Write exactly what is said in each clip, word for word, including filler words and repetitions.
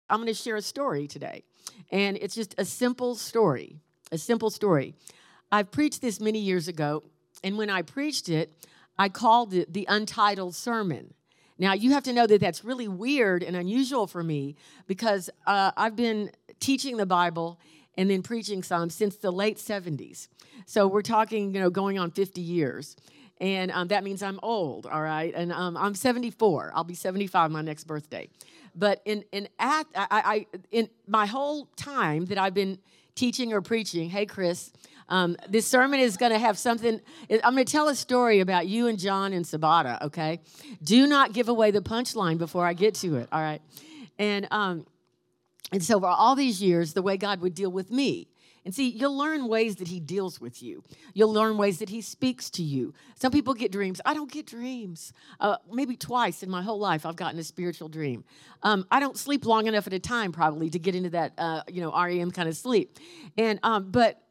I'm going to share a story today. And it's just a simple story, a simple story. I've preached this many years ago, and when I preached it, I called it the Untitled Sermon. Now, you have to know that that's really weird and unusual for me because uh, I've been teaching the Bible and then preaching some since the late seventies. So we're talking, you know, going on fifty years. And um, that means I'm old, all right? And um, I'm seventy-four. I'll be seventy-five my next birthday. But in in act, I, I in my whole time that I've been teaching or preaching, hey, Chris, um, this sermon is going to have something. I'm going to tell a story about you and John and Sabata, okay? Do not give away the punchline before I get to it, all right? And um, and so for all these years, the way God would deal with me. And see, you'll learn ways that he deals with you. You'll learn ways that he speaks to you. Some people get dreams. I don't get dreams. Uh, maybe twice in my whole life, I've gotten a spiritual dream. Um, I don't sleep long enough at a time, probably, to get into that, uh, you know, R E M kind of sleep. And um, but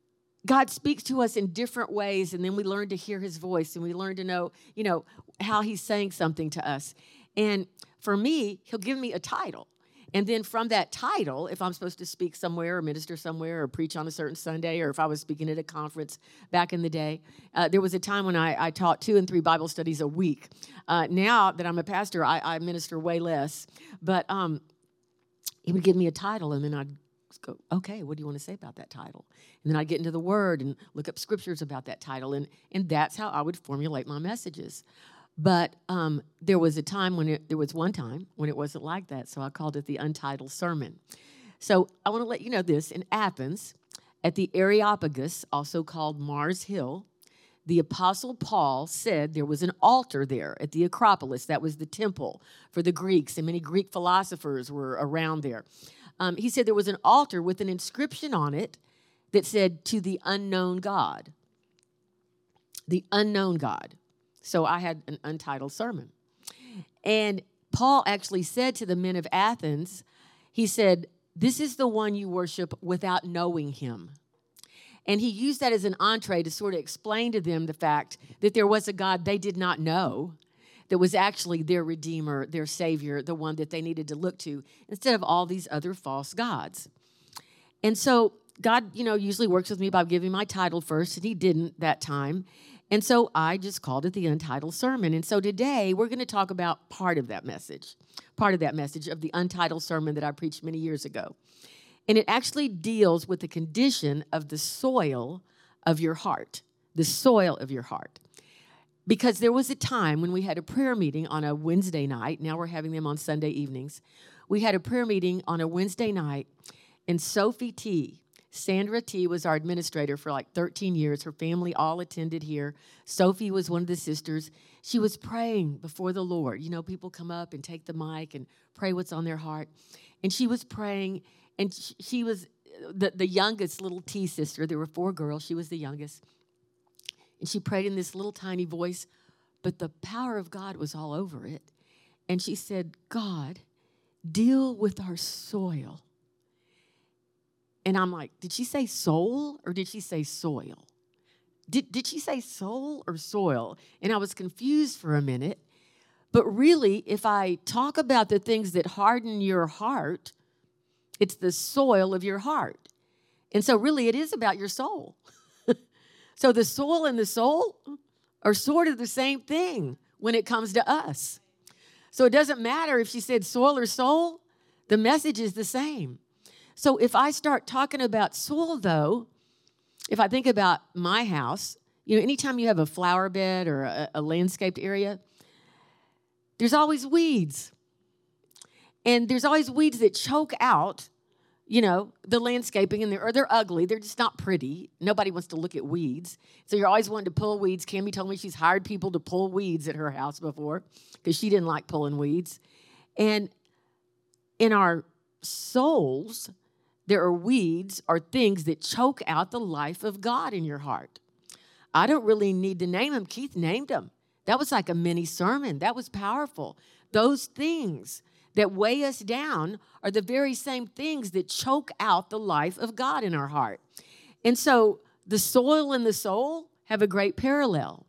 God speaks to us in different ways, and then we learn to hear his voice, and we learn to know, you know, how he's saying something to us. And for me, he'll give me a title. And then from that title, if I'm supposed to speak somewhere or minister somewhere or preach on a certain Sunday, or if I was speaking at a conference back in the day, uh, there was a time when I, I taught two and three Bible studies a week. Uh, now that I'm a pastor, I, I minister way less. But um, he would give me a title, and then I'd go, okay, what do you want to say about that title? And then I'd get into the Word and look up scriptures about that title, and, and that's how I would formulate my messages. But um, there was a time when it, there was one time when it wasn't like that, so I called it the Untitled Sermon. So I want to let you know this. In Athens, at the Areopagus, also called Mars Hill, the Apostle Paul said there was an altar there at the Acropolis. That was the temple for the Greeks, and many Greek philosophers were around there. Um, he said there was an altar with an inscription on it that said, "To the unknown God." The unknown God. So I had an untitled sermon. And Paul actually said to the men of Athens, he said, this is the one you worship without knowing him. And he used that as an entree to sort of explain to them the fact that there was a God they did not know that was actually their Redeemer, their Savior, the one that they needed to look to, instead of all these other false gods. And so God, you know, usually works with me by giving my title first, and he didn't that time. And so I just called it the Untitled Sermon. And so today we're going to talk about part of that message, part of that message of the Untitled Sermon that I preached many years ago. And it actually deals with the condition of the soil of your heart, the soil of your heart. Because there was a time when we had a prayer meeting on a Wednesday night. Now we're having them on Sunday evenings. We had a prayer meeting on a Wednesday night, and Sophie T., Sandra T. was our administrator for like thirteen years. Her family all attended here. Sophie was one of the sisters. She was praying before the Lord. You know, people come up and take the mic and pray what's on their heart. And she was praying, and she was the, the youngest little T sister. There were four girls. She was the youngest. And she prayed in this little tiny voice, but the power of God was all over it. And she said, God, deal with our soil. And I'm like, did she say soul or did she say soil? Did, did she say soul or soil? And I was confused for a minute. But really, if I talk about the things that harden your heart, it's the soil of your heart. And so really, it is about your soul. So the soil and the soul are sort of the same thing when it comes to us. So it doesn't matter if she said soil or soul, the message is the same. So if I start talking about soil, though, if I think about my house, you know, anytime you have a flower bed or a, a landscaped area, there's always weeds. And there's always weeds that choke out, you know, the landscaping, and they're, or they're ugly. They're just not pretty. Nobody wants to look at weeds. So you're always wanting to pull weeds. Cammie told me she's hired people to pull weeds at her house before because she didn't like pulling weeds. And in our souls, there are weeds or things that choke out the life of God in your heart. I don't really need to name them. Keith named them. That was like a mini sermon. That was powerful. Those things that weigh us down are the very same things that choke out the life of God in our heart. And so the soil and the soul have a great parallel.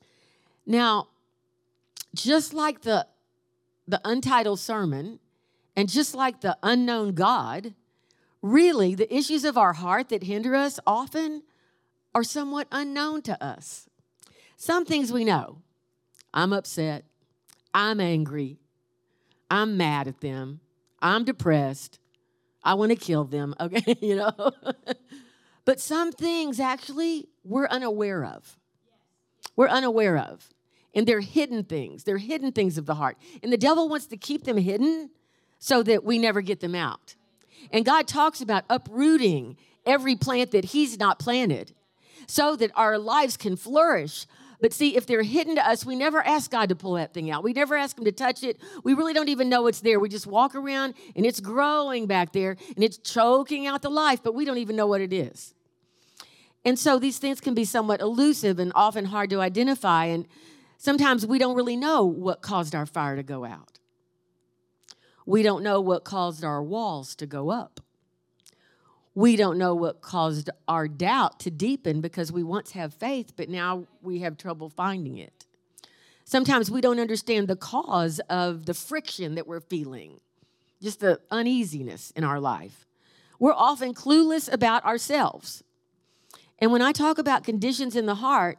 Now, just like the, the Untitled Sermon And just like the unknown God, really the issues of our heart that hinder us often are somewhat unknown to us. Some things we know. I'm upset. I'm angry. I'm mad at them. I'm depressed. I want to kill them. Okay, you know. But some things actually we're unaware of. We're unaware of. And they're hidden things. They're hidden things of the heart. And the devil wants to keep them hidden so that we never get them out. And God talks about uprooting every plant that he's not planted so that our lives can flourish. But see, if they're hidden to us, we never ask God to pull that thing out. We never ask him to touch it. We really don't even know it's there. We just walk around and it's growing back there and it's choking out the life, but we don't even know what it is. And so these things can be somewhat elusive and often hard to identify. And sometimes we don't really know what caused our fire to go out. We don't know what caused our walls to go up. We don't know what caused our doubt to deepen because we once have faith, but now we have trouble finding it. Sometimes we don't understand the cause of the friction that we're feeling, just the uneasiness in our life. We're often clueless about ourselves. And when I talk about conditions in the heart,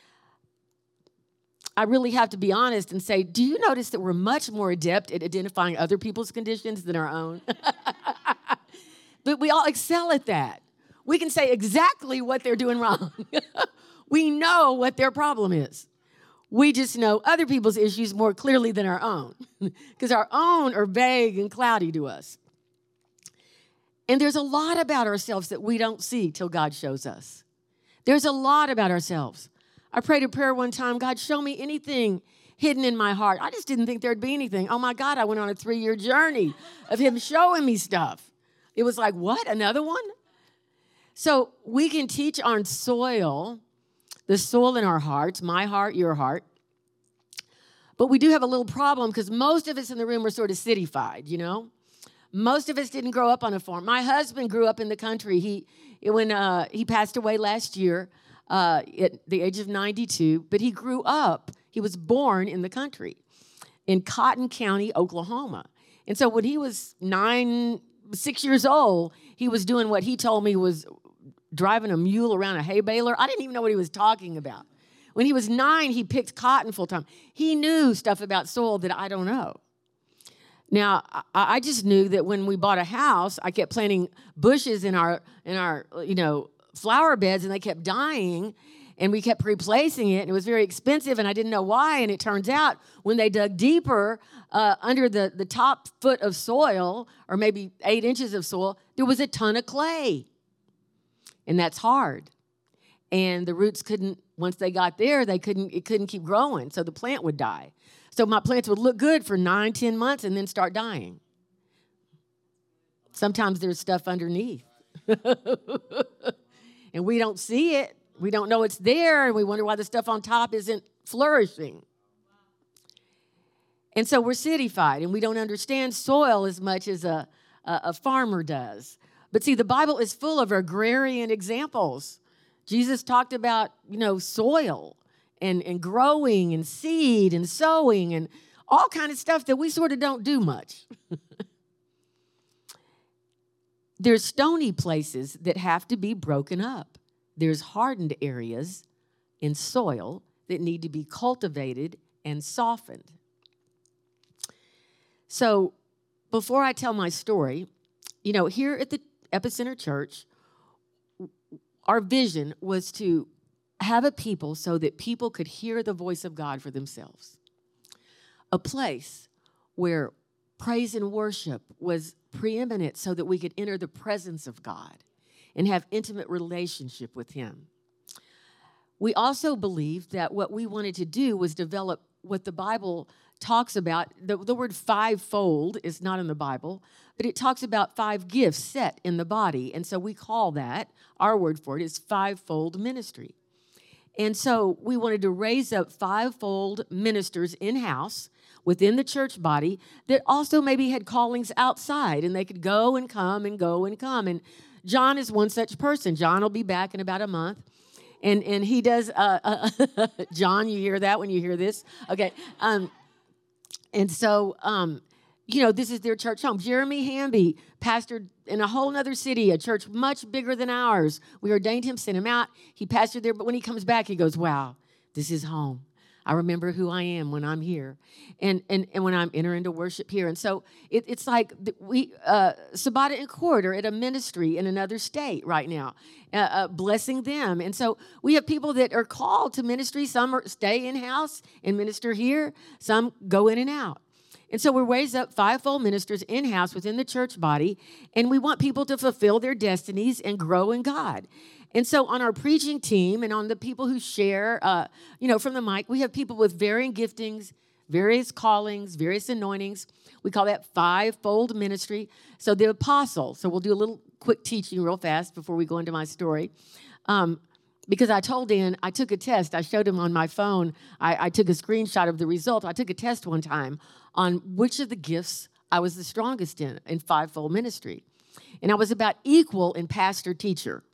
I really have to be honest and say, do you notice that we're much more adept at identifying other people's conditions than our own? But we all excel at that. We can say exactly what they're doing wrong. We know what their problem is. We just know other people's issues more clearly than our own because our own are vague and cloudy to us. And there's a lot about ourselves that we don't see till God shows us. There's a lot about ourselves. I prayed a prayer one time, God, show me anything hidden in my heart. I just didn't think there'd be anything. Oh, my God, I went on a three-year journey of him showing me stuff. It was like, what, another one? So we can teach on soil, the soil in our hearts, my heart, your heart. But we do have a little problem because most of us in the room are sort of city-fied, you know? Most of us didn't grow up on a farm. My husband grew up in the country. He when uh, he passed away last year uh, at the age of ninety-two, but he grew up, he was born in the country in Cotton County, Oklahoma. And so when he was nine, six years old, he was doing what he told me was driving a mule around a hay baler. I didn't even know what he was talking about. When he was nine, he picked cotton full time. He knew stuff about soil that I don't know. Now, I just knew that when we bought a house, I kept planting bushes in our, in our, you know, flower beds, and they kept dying, and we kept replacing it, and it was very expensive, and I didn't know why, and it turns out when they dug deeper uh, under the, the top foot of soil, or maybe eight inches of soil, there was a ton of clay, and that's hard. And the roots couldn't, once they got there, they couldn't, it couldn't keep growing, so the plant would die. So my plants would look good for nine, ten months and then start dying. Sometimes there's stuff underneath. And we don't see it. We don't know it's there, and we wonder why the stuff on top isn't flourishing. And so we're city-fied, and we don't understand soil as much as a, a, a farmer does. But see, the Bible is full of agrarian examples. Jesus talked about, you know, soil. And, and growing and seed and sowing and all kind of stuff that we sort of don't do much. There's stony places that have to be broken up. There's hardened areas in soil that need to be cultivated and softened. So before I tell my story, you know, here at the Epicenter Church, our vision was to have a people so that people could hear the voice of God for themselves. A place where praise and worship was preeminent so that we could enter the presence of God and have intimate relationship with him. We also believed that what we wanted to do was develop what the Bible talks about. The, the word fivefold is not in the Bible, but it talks about five gifts set in the body. And so we call that, our word for it is fivefold ministry. And so we wanted to raise up fivefold ministers in-house within the church body that also maybe had callings outside, and they could go and come and go and come. And John is one such person. John will be back in about a month. And and he does, uh, uh, John, you hear that when you hear this? Okay. Um, and so um, you know, this is their church home. Jeremy Hamby pastored in a whole other city, a church much bigger than ours. We ordained him, sent him out. He pastored there, but when he comes back, he goes, wow, this is home. I remember who I am when I'm here and and, and when I'm entering into worship here. And so it, it's like we, uh, Sabata and Court are at a ministry in another state right now, uh, uh, blessing them. And so we have people that are called to ministry. Some are, stay in-house and minister here. Some go in and out. And so we're raised up fivefold ministers in-house within the church body, and we want people to fulfill their destinies and grow in God. And so on our preaching team and on the people who share, uh, you know, from the mic, we have people with varying giftings, various callings, various anointings. We call that fivefold ministry. So the apostle, so we'll do a little quick teaching real fast before we go into my story. Um, because I told Dan, I took a test. I showed him on my phone. I, I took a screenshot of the result. I took a test one time on which of the gifts I was the strongest in, in fivefold ministry. And I was about equal in pastor-teacher.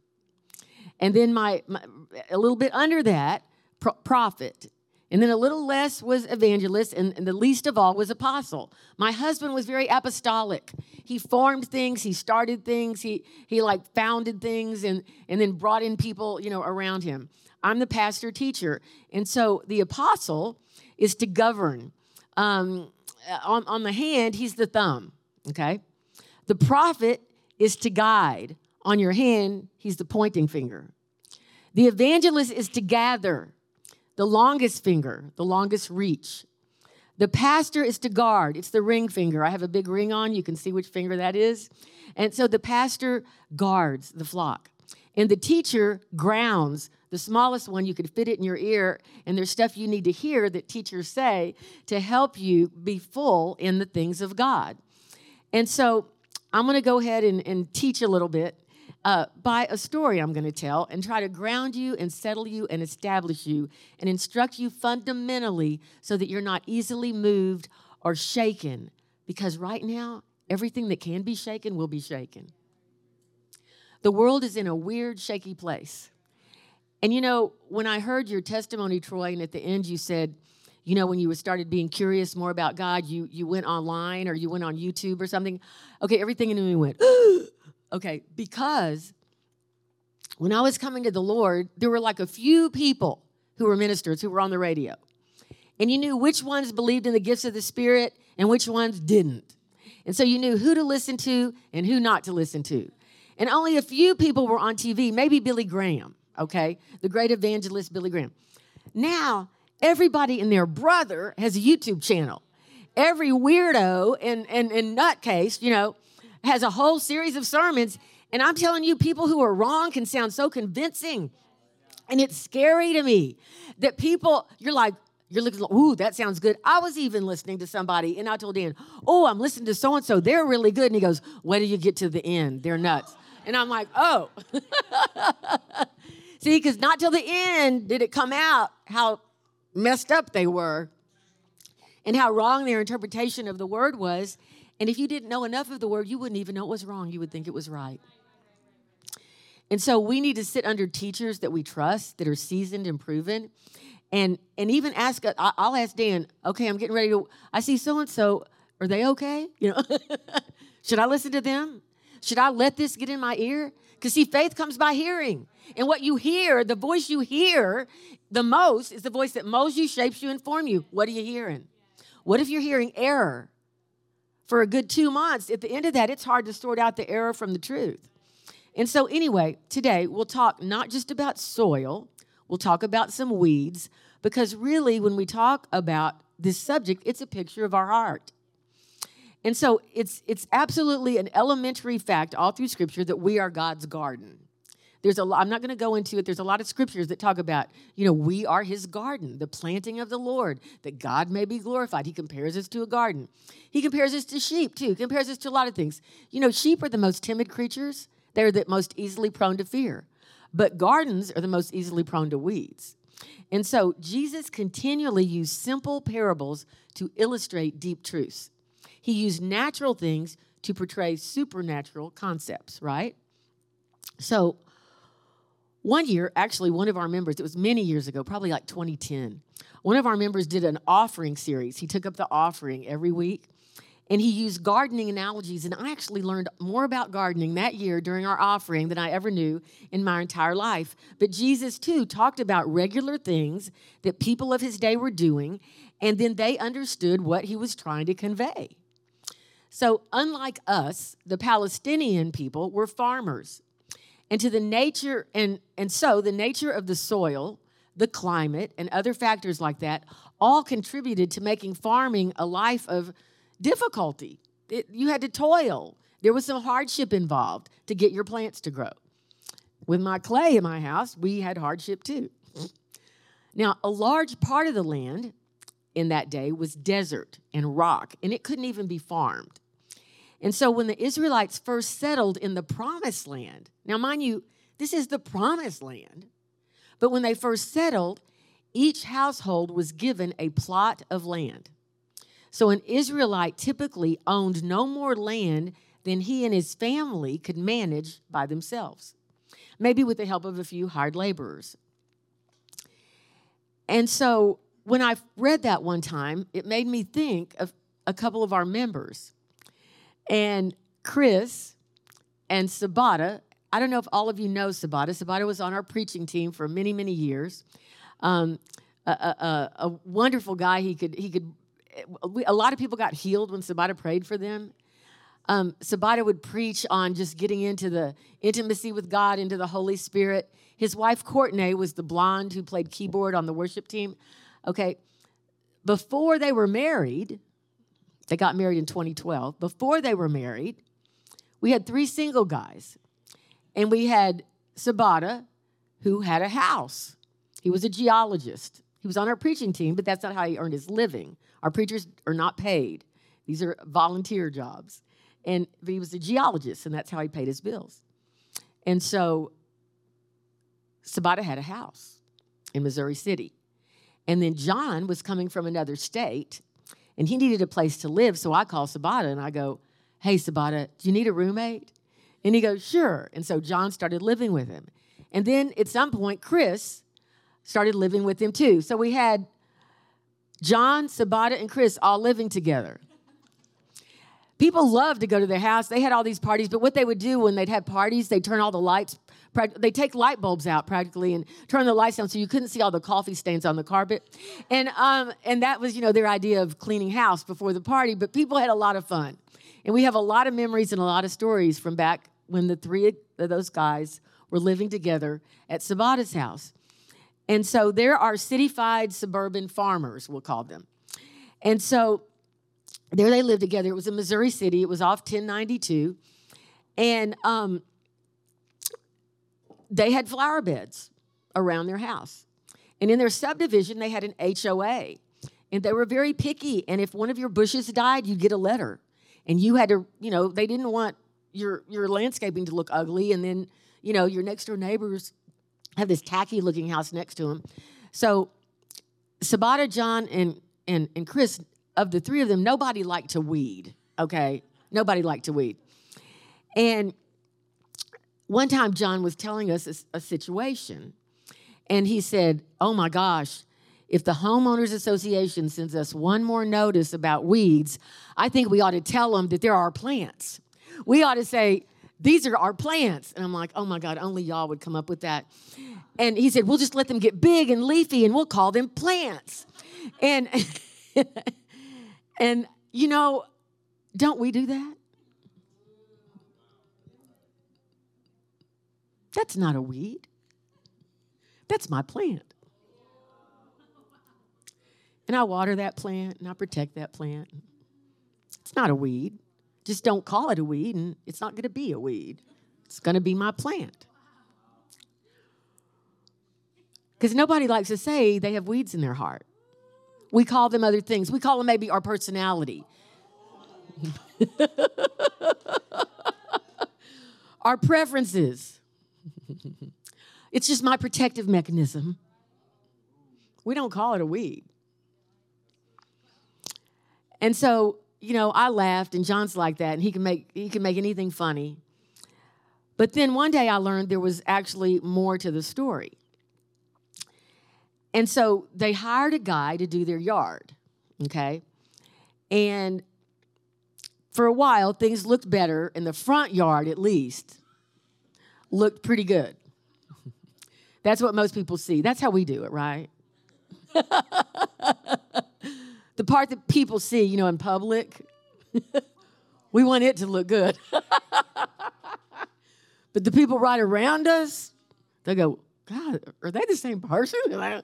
And then my, my a little bit under that, pro- prophet. And then a little less was evangelist, and, and the least of all was apostle. My husband was very apostolic. He formed things, he started things, he he like founded things, and, and then brought in people, you know, around him. I'm the pastor teacher. And so the apostle is to govern. Um, on, on the hand, he's the thumb, okay? The prophet is to guide. On your hand, he's the pointing finger. The evangelist is to gather, the longest finger, the longest reach. The pastor is to guard. It's the ring finger. I have a big ring on. You can see which finger that is. And so the pastor guards the flock. And the teacher grounds. The smallest one, you could fit it in your ear, and there's stuff you need to hear that teachers say to help you be full in the things of God. And so I'm going to go ahead and, and teach a little bit uh, by a story I'm going to tell and try to ground you and settle you and establish you and instruct you fundamentally so that you're not easily moved or shaken. Because right now, everything that can be shaken will be shaken. The world is in a weird, shaky place. And, you know, when I heard your testimony, Troy, and at the end you said, you know, when you started being curious more about God, you you went online or you went on YouTube or something. Okay, everything in me went, okay, because when I was coming to the Lord, there were like a few people who were ministers who were on the radio. And you knew which ones believed in the gifts of the Spirit and which ones didn't. And so you knew who to listen to and who not to listen to. And only a few people were on T V, maybe Billy Graham. Okay, the great evangelist Billy Graham. Now, everybody and their brother has a YouTube channel. Every weirdo and, and, and nutcase, you know, has a whole series of sermons. And I'm telling you, people who are wrong can sound so convincing. And it's scary to me that people, you're like, you're looking, ooh, that sounds good. I was even listening to somebody, and I told Dan, oh, I'm listening to so-and-so. They're really good. And he goes, wait till you get to the end. They're nuts. And I'm like, oh. See, because not till the end did it come out how messed up they were and how wrong their interpretation of the word was. And if you didn't know enough of the word, you wouldn't even know it was wrong. You would think it was right. And so we need to sit under teachers that we trust, that are seasoned and proven, and and even ask, I'll ask Dan, okay, I'm getting ready to, I see so-and-so, are they okay? You know, should I listen to them? Should I let this get in my ear? Because, see, faith comes by hearing. And what you hear, the voice you hear the most is the voice that molds you, shapes you, informs you. What are you hearing? What if you're hearing error for a good two months? At the end of that, it's hard to sort out the error from the truth. And so anyway, today we'll talk not just about soil. We'll talk about some weeds. Because really, when we talk about this subject, it's a picture of our heart. And so it's it's absolutely an elementary fact all through Scripture that we are God's garden. There's a lot, I'm not going to go into it. There's a lot of scriptures that talk about, you know, we are his garden, the planting of the Lord, that God may be glorified. He compares us to a garden. He compares us to sheep, too. He compares us to a lot of things. You know, sheep are the most timid creatures. They're the most easily prone to fear. But gardens are the most easily prone to weeds. And so Jesus continually used simple parables to illustrate deep truths. He used natural things to portray supernatural concepts, right? So one year, actually, one of our members, it was many years ago, probably like twenty ten, one of our members did an offering series. He took up the offering every week. And he used gardening analogies. And I actually learned more about gardening that year during our offering than I ever knew in my entire life. But Jesus, too, talked about regular things that people of his day were doing, and then they understood what he was trying to convey. So unlike us, the Palestinian people were farmers. And to the nature, and, and so the nature of the soil, the climate, and other factors like that all contributed to making farming a life of difficulty. It, you had to toil. There was some hardship involved to get your plants to grow. With my clay in my house, we had hardship too. Now, a large part of the land in that day was desert and rock, and it couldn't even be farmed. And so when the Israelites first settled in the promised land, now mind you, this is the promised land, but when they first settled, each household was given a plot of land. So an Israelite typically owned no more land than he and his family could manage by themselves, maybe with the help of a few hired laborers. And so when I read that one time, it made me think of a couple of our members. And Chris and Sabata, I don't know if all of you know Sabata. Sabata was on our preaching team for many, many years. Um, a, a, a wonderful guy. He could, he could, a lot of people got healed when Sabata prayed for them. Um, Sabata would preach on just getting into the intimacy with God, into the Holy Spirit. His wife, Courtney, was the blonde who played keyboard on the worship team. Okay, before they were married, they got married in twenty twelve. Before they were married, we had three single guys. And we had Sabata, who had a house. He was a geologist. He was on our preaching team, but that's not how he earned his living. Our preachers are not paid. These are volunteer jobs. And he was a geologist, and that's how he paid his bills. And so Sabata had a house in Missouri City. And then John was coming from another state, and he needed a place to live. So I call Sabata, and I go, hey, Sabata, do you need a roommate? And he goes, sure. And so John started living with him. And then at some point, Chris started living with him too. So we had John, Sabata, and Chris all living together. People loved to go to their house. They had all these parties, but what they would do when they'd have parties, they'd turn all the lights, they'd take light bulbs out practically and turn the lights down so you couldn't see all the coffee stains on the carpet. And um, and that was, you know, their idea of cleaning house before the party, but people had a lot of fun. And we have a lot of memories and a lot of stories from back when the three of those guys were living together at Sabata's house. And so there are city-fied suburban farmers, we'll call them. And so there they lived together. It was in Missouri City. It was off ten ninety-two. And um, they had flower beds around their house. And in their subdivision, they had an H O A. And they were very picky. And if one of your bushes died, you'd get a letter. And you had to, you know, they didn't want your your landscaping to look ugly. And then, you know, your next door neighbors have this tacky looking house next to them. So Sabata, John, and, and, and Chris, of the three of them, nobody liked to weed, okay? Nobody liked to weed. And one time John was telling us a, a situation, and he said, oh my gosh, if the Homeowners Association sends us one more notice about weeds, I think we ought to tell them that they're our plants. We ought to say, these are our plants. And I'm like, oh my God, only y'all would come up with that. And he said, we'll just let them get big and leafy and we'll call them plants. And, and you know, don't we do that? That's not a weed. That's my plant. And I water that plant and I protect that plant. It's not a weed. Just don't call it a weed, and it's not going to be a weed. It's going to be my plant. Because nobody likes to say they have weeds in their heart. We call them other things. We call them maybe our personality. Our preferences. It's just my protective mechanism. We don't call it a weed. And so, you know, I laughed, and John's like that, and he can make he can make anything funny. But then one day I learned there was actually more to the story. And so they hired a guy to do their yard, okay? And for a while, things looked better, and the front yard, at least, looked pretty good. That's what most people see. That's how we do it, right? The part that people see, you know, in public, we want it to look good. But the people right around us, they go, God, are they the same person?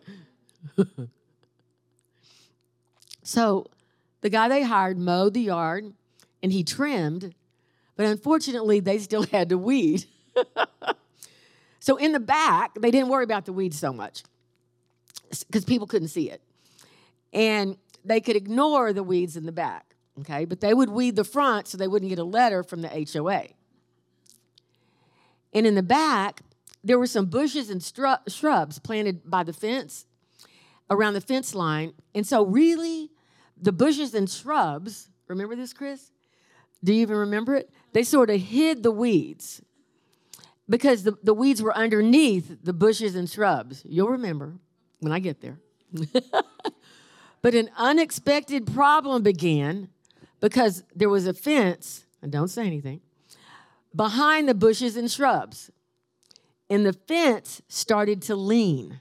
So the guy they hired mowed the yard, and he trimmed, but unfortunately, they still had to weed. So in the back, they didn't worry about the weeds so much because people couldn't see it. And they could ignore the weeds in the back, okay? But they would weed the front so they wouldn't get a letter from the H O A. And in the back, there were some bushes and stru- shrubs planted by the fence, around the fence line. And so really, the bushes and shrubs, remember this, Chris? Do you even remember it? They sort of hid the weeds because the, the weeds were underneath the bushes and shrubs. You'll remember when I get there. But an unexpected problem began because there was a fence, and don't say anything, behind the bushes and shrubs. And the fence started to lean.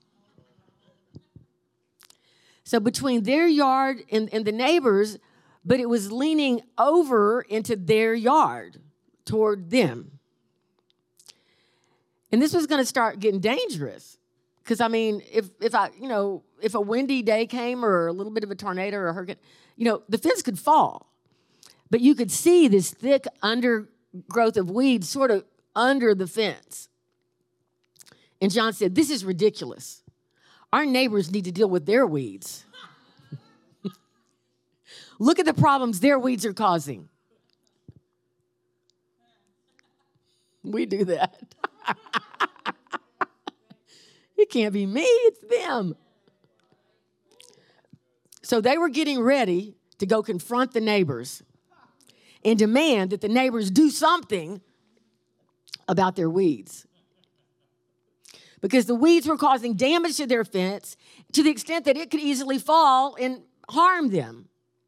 So between their yard and, and the neighbors, but it was leaning over into their yard toward them. And this was going to start getting dangerous. Because, I mean, if if I, you know, if a windy day came or a little bit of a tornado or a hurricane, you know, the fence could fall. But you could see this thick undergrowth of weeds sort of under the fence. And John said, this is ridiculous. Our neighbors need to deal with their weeds. Look at the problems their weeds are causing. We do that. It can't be me, it's them. So they were getting ready to go confront the neighbors and demand that the neighbors do something about their weeds. Because the weeds were causing damage to their fence to the extent that it could easily fall and harm them.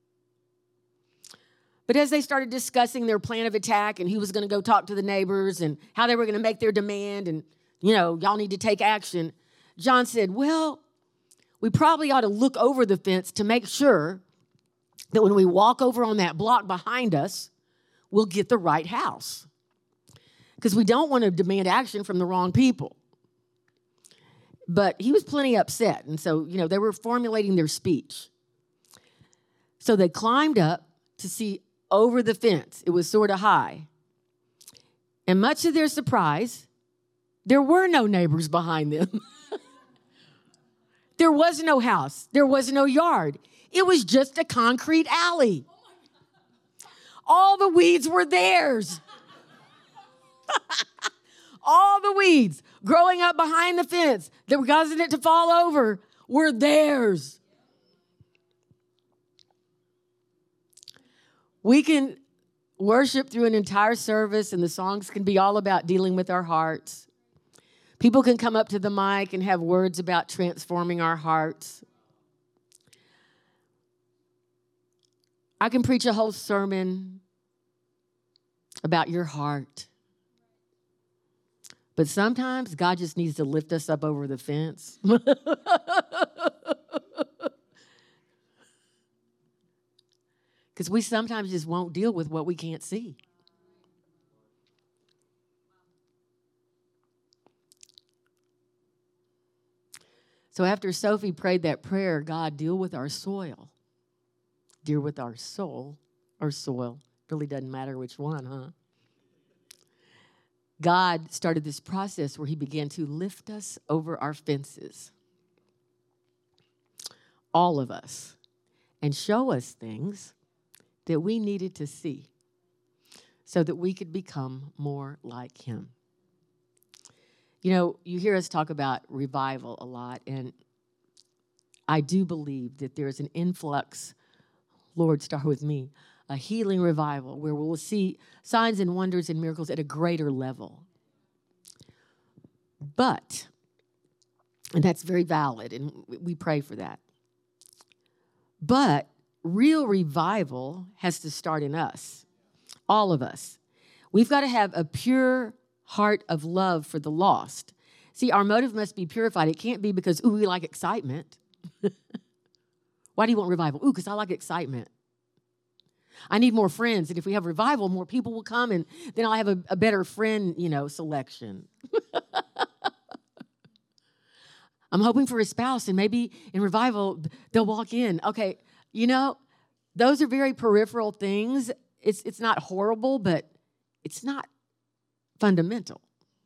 But as they started discussing their plan of attack and who was going to go talk to the neighbors and how they were going to make their demand and, you know, y'all need to take action, John said, well, we probably ought to look over the fence to make sure that when we walk over on that block behind us, we'll get the right house. Because we don't want to demand action from the wrong people. But he was plenty upset. And so, you know, they were formulating their speech. So they climbed up to see over the fence. It was sort of high. And much to their surprise, there were no neighbors behind them. There was no house. There was no yard. It was just a concrete alley. All the weeds were theirs. All the weeds growing up behind the fence that were causing it to fall over were theirs. We can worship through an entire service, and the songs can be all about dealing with our hearts. People can come up to the mic and have words about transforming our hearts. I can preach a whole sermon about your heart. But sometimes God just needs to lift us up over the fence. Because we sometimes just won't deal with what we can't see. So after Sophie prayed that prayer, God, deal with our soil. Deal with our soul or soil. Really doesn't matter which one, huh? God started this process where he began to lift us over our fences. All of us. And show us things that we needed to see so that we could become more like him. You know, you hear us talk about revival a lot, and I do believe that there's an influx, Lord, start with me, a healing revival where we'll see signs and wonders and miracles at a greater level. But, and that's very valid, and we pray for that. But real revival has to start in us, all of us. We've got to have a pure heart of love for the lost. See, our motive must be purified. It can't be because, ooh, we like excitement. Why do you want revival? Ooh, because I like excitement. I need more friends. And if we have revival, more people will come, and then I'll have a, a better friend, you know, selection. I'm hoping for a spouse, and maybe in revival, they'll walk in. Okay, you know, those are very peripheral things. It's, it's not horrible, but it's not fundamental.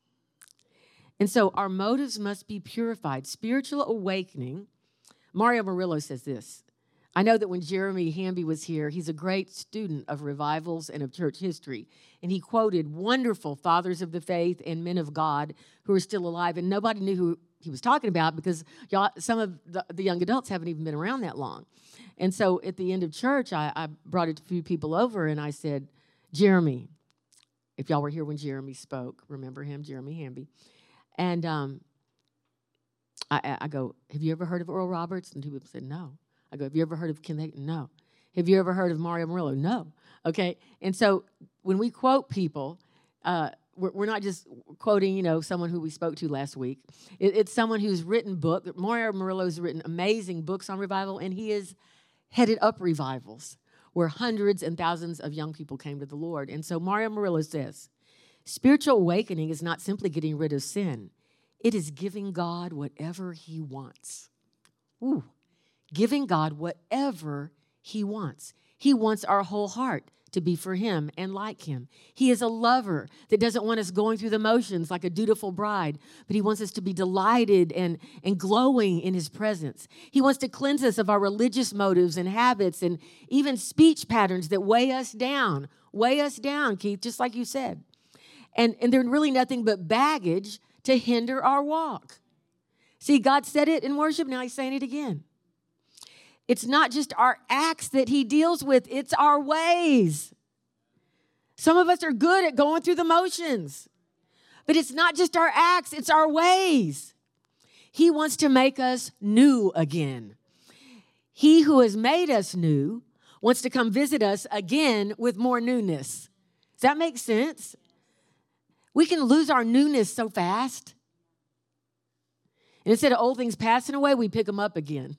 And so our motives must be purified. Spiritual awakening. Mario Murillo says this. I know that when Jeremy Hamby was here, he's a great student of revivals and of church history. And he quoted wonderful fathers of the faith and men of God who are still alive. And nobody knew who he was talking about because y'all, some of the, the young adults haven't even been around that long. And so at the end of church, I, I brought a few people over and I said, Jeremy, if y'all were here when Jeremy spoke, remember him, Jeremy Hamby. And um, I, I go, have you ever heard of Oral Roberts? And two people said, no. I go, have you ever heard of Ken Hagin? No. Have you ever heard of Mario Murillo? No. Okay? And so when we quote people, uh, we're, we're not just quoting, you know, someone who we spoke to last week. It, it's someone who's written book. Mario Murillo's written amazing books on revival, and he has headed up revivals where hundreds and thousands of young people came to the Lord. And so Mario Murillo says, spiritual awakening is not simply getting rid of sin. It is giving God whatever he wants. Ooh. Giving God whatever he wants. He wants our whole heart to be for him and like him. He is a lover that doesn't want us going through the motions like a dutiful bride, but he wants us to be delighted and, and glowing in his presence. He wants to cleanse us of our religious motives and habits and even speech patterns that weigh us down. Weigh us down, Keith, just like you said. And, and they're really nothing but baggage to hinder our walk. See, God said it in worship, now he's saying it again. It's not just our acts that he deals with, it's our ways. Some of us are good at going through the motions, but it's not just our acts, it's our ways. He wants to make us new again. He who has made us new wants to come visit us again with more newness. Does that make sense? We can lose our newness so fast. And instead of old things passing away, we pick them up again.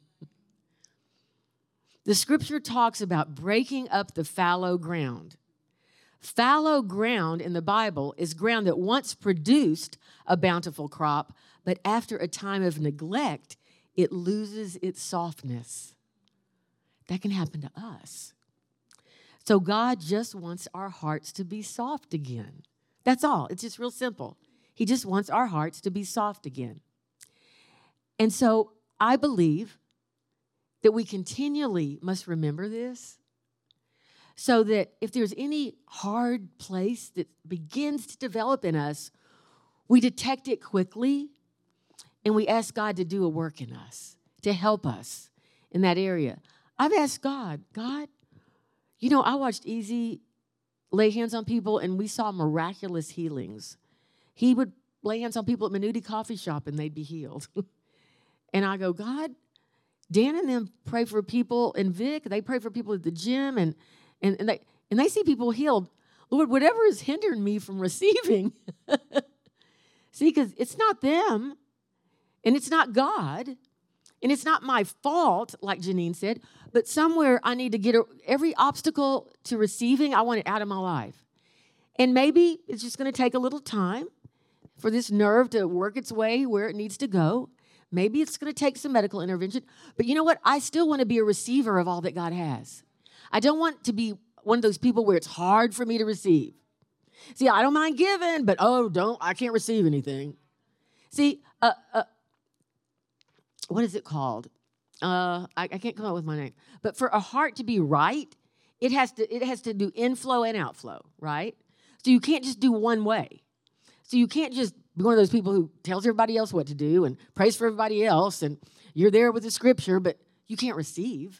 The scripture talks about breaking up the fallow ground. Fallow ground in the Bible is ground that once produced a bountiful crop, but after a time of neglect, it loses its softness. That can happen to us. So God just wants our hearts to be soft again. That's all. It's just real simple. He just wants our hearts to be soft again. And so I believe that we continually must remember this so that if there's any hard place that begins to develop in us, we detect it quickly and we ask God to do a work in us, to help us in that area. I've asked God, God, you know, I watched Easy lay hands on people and we saw miraculous healings. He would lay hands on people at Menuti Coffee Shop and they'd be healed. And I go, God, Dan and them pray for people, and Vic, they pray for people at the gym, and, and, and, they, and they see people healed. Lord, whatever is hindering me from receiving, see, because it's not them, and it's not God, and it's not my fault, like Janine said, but somewhere I need to get a, every obstacle to receiving, I want it out of my life. And maybe it's just going to take a little time for this nerve to work its way where it needs to go. Maybe it's going to take some medical intervention. But you know what? I still want to be a receiver of all that God has. I don't want to be one of those people where it's hard for me to receive. See, I don't mind giving, but oh, don't, I can't receive anything. See, uh, uh, what is it called? Uh, I, I can't come up with my name. But for a heart to be right, it has to, it has to do inflow and outflow, right? So you can't just do one way. So you can't just be one of those people who tells everybody else what to do and prays for everybody else, and you're there with the scripture, but you can't receive.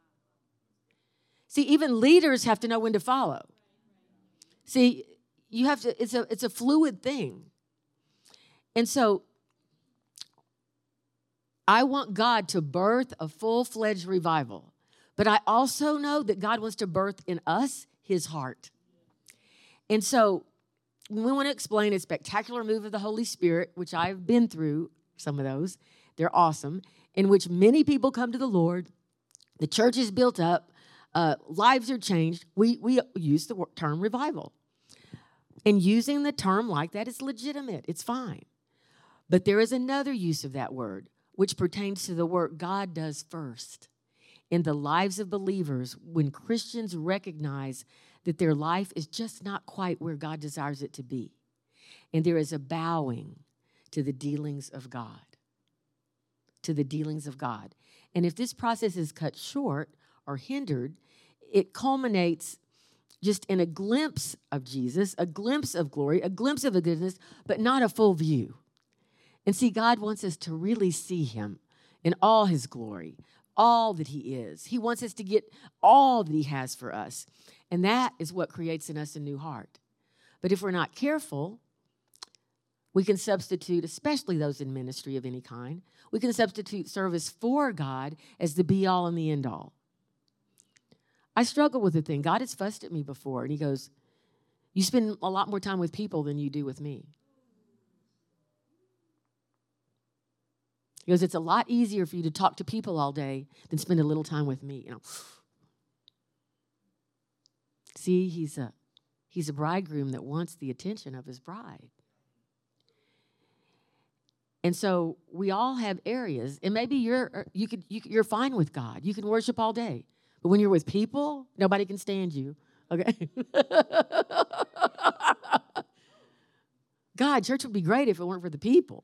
See, even leaders have to know when to follow. See, you have to, it's a, it's a fluid thing. And so I want God to birth a full-fledged revival, But I also know that God wants to birth in us his heart. And so we want to explain a spectacular move of the Holy Spirit, which I've been through some of those. They're awesome, in which many people come to the Lord. The church is built up. Uh, lives are changed. We, we use the term revival. And using the term like that is legitimate. It's fine. But there is another use of that word, which pertains to the work God does first in the lives of believers when Christians recognize that their life is just not quite where God desires it to be. And there is a bowing to the dealings of God, to the dealings of God. And if this process is cut short or hindered, it culminates just in a glimpse of Jesus, a glimpse of glory, a glimpse of a goodness, but not a full view. And see, God wants us to really see him in all his glory, all that he is. He wants us to get all that he has for us. And that is what creates in us a new heart. But if we're not careful, we can substitute, especially those in ministry of any kind, we can substitute service for God as the be-all and the end-all. I struggle with the thing. God has fussed at me before, and he goes, you spend a lot more time with people than you do with me. He goes, it's a lot easier for you to talk to people all day than spend a little time with me. You know. See, he's a, he's a bridegroom that wants the attention of his bride. And so we all have areas, and maybe you're you could you, you're fine with God. You can worship all day, but when you're with people, nobody can stand you. Okay. God, church would be great if it weren't for the people.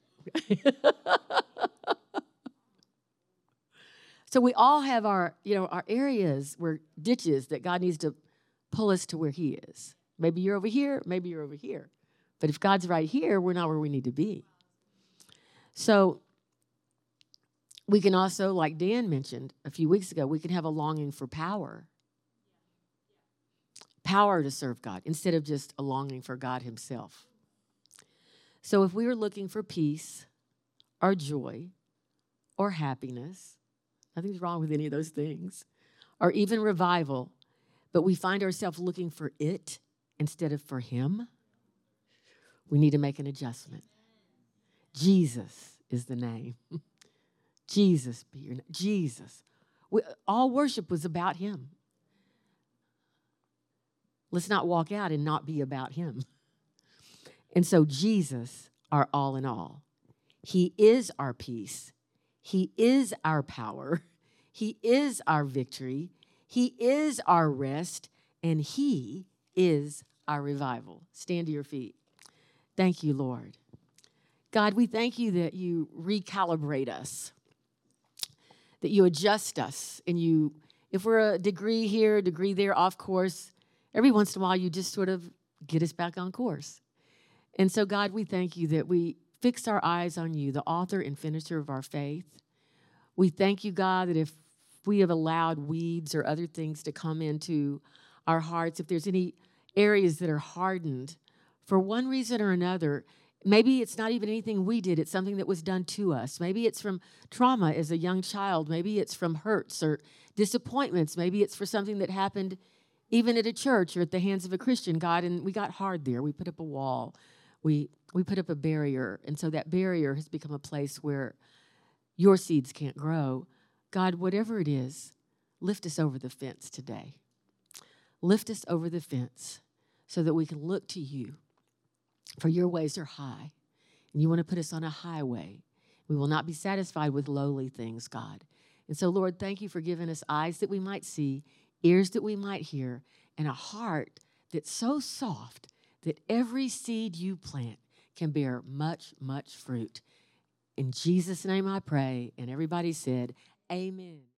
So we all have our, you know, our areas where ditches that God needs to pull us to where he is. Maybe you're over here, maybe you're over here. But if God's right here, we're not where we need to be. So we can also, like Dan mentioned a few weeks ago, we can have a longing for power. Power to serve God instead of just a longing for God himself. So if we are looking for peace or joy or happiness, nothing's wrong with any of those things, or even revival, but we find ourselves looking for it instead of for him, we need to make an adjustment. Jesus is the name. Jesus be your name. Jesus. We, all worship was about him. Let's not walk out and not be about him. And so Jesus, our all in all. He is our peace. He is our power. He is our victory. He is our rest. And he is our revival. Stand to your feet. Thank you, Lord. God, we thank you that you recalibrate us, that you adjust us, and you, if we're a degree here, a degree there, off course, every once in a while you just sort of get us back on course. And so, God, we thank you that we fix our eyes on you, the author and finisher of our faith. We thank you, God, that if we have allowed weeds or other things to come into our hearts, if there's any areas that are hardened for one reason or another, maybe it's not even anything we did. It's something that was done to us. Maybe it's from trauma as a young child. Maybe it's from hurts or disappointments. Maybe it's for something that happened even at a church or at the hands of a Christian, God, and we got hard there. We put up a wall. We we put up a barrier, and so that barrier has become a place where your seeds can't grow. God, whatever it is, lift us over the fence today. Lift us over the fence so that we can look to you. For your ways are high, and you want to put us on a highway. We will not be satisfied with lowly things, God. And so, Lord, thank you for giving us eyes that we might see, ears that we might hear, and a heart that's so soft that every seed you plant can bear much, much fruit. In Jesus' name I pray, and everybody said, amen.